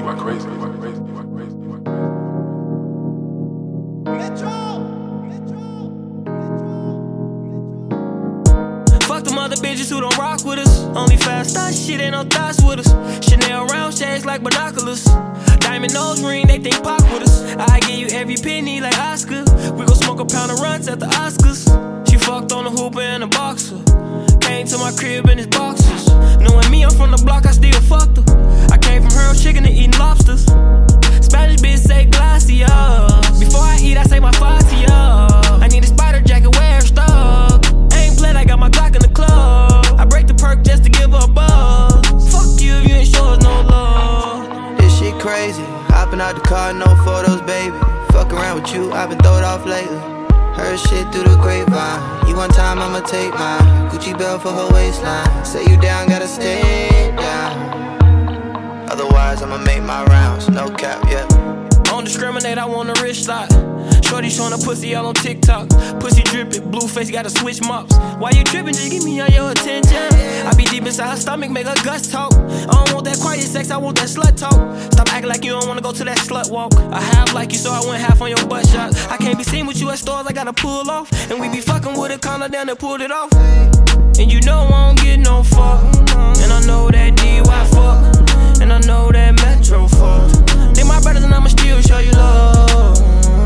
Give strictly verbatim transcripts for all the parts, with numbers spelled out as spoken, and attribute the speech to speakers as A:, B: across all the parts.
A: you are crazy, you are crazy, you are crazy, you are crazy.
B: Metro! Metro!
C: Fuck them other bitches who don't rock with us. Only fast thoughts, shit ain't no thoughts with us. Chanel round shades like binoculars. Diamond nose ring, they think pop with us. I give you every penny like Oscar. We gon' smoke a pound of runs at the Oscars. She fucked on a hooper and a boxer. Came to my crib in his boxers. Knowing me, I'm from the block, I still fucked her. I came from her chicken to eating lobsters. Spanish bitch say glacier. Before I eat, I say my facia. I need a spider jacket, wear stuck. I ain't played, I got my Glock in the club. I break the perk just to give her a buzz. Fuck you if you ain't show us no love.
D: This shit crazy, hopping out the car, no photos, baby. Fuck around with you, I've been throwed off lately. Heard shit through the grapevine. You one time, I'ma take mine. Gucci belt for her waistline. Say you down, gotta stay down. Otherwise, I'ma make my rounds, no cap, yeah.
C: Don't discriminate, I want a rich slot. Shorty showing her pussy all on TikTok. Pussy dripping, blue face, gotta switch mops. Why you tripping? Just give me all your attention. I be deep inside her stomach, make her guts talk. I don't want that quiet sex, I want that slut talk. Stop acting like you don't wanna go to that slut walk. I have like you, so I went half on your butt shot. I can't be seen with you at stores, I gotta pull off. And we be fucking with a collar down and pulled it off. And you know I don't get no fuck. And I know that D Y fuck. And I know that Metro fuck. They my brothers and I'ma still show you love.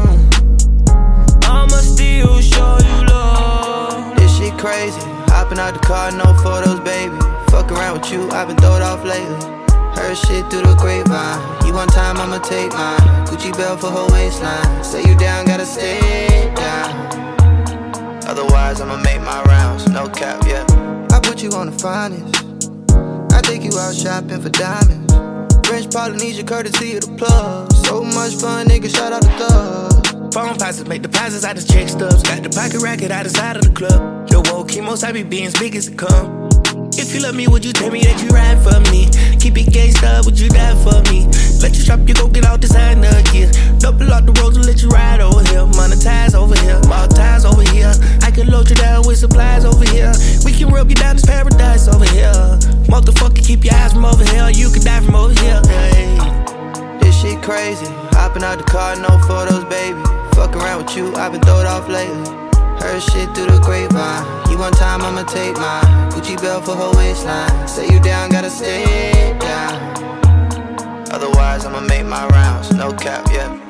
C: I'ma still show you love.
D: This shit crazy, hopping out the car, no photos, baby. Fuck around with you, I've been throwed off lately. Heard shit through the grapevine. You one time, I'ma take mine. Gucci belt for her waistline. Say you down, gotta stay down. Otherwise, I'ma make my rounds, no cap, yeah. I put you on the finest. I take you out shopping for diamonds. French Polynesia, courtesy of the plug. So much fun, nigga, shout out the thug.
E: Phone passes, make deposits out of check stubs. Got the pocket racket out the side of the club. Yo, woke chemos, I be being big as it come. If you love me, would you tell me that you ride for me? Keep it gangsta, would you die for me? Let you shop, you go get all designer gear. Double out the roads and let you ride over here. Monetize over here, ball ties over here. I can load you down with supplies over here. We can rub you down this paradise over here. Motherfucker, keep your eyes from over here. You can die from over here. Hey.
D: This shit crazy, hopping out the car, no photos, baby. Fuck around with you, I've been throwed off lately. Heard shit through the grapevine. You one time, I'ma take mine. Gucci belt for her waistline. Say you down, gotta stay down. Otherwise, I'ma make my rounds, no cap, yeah.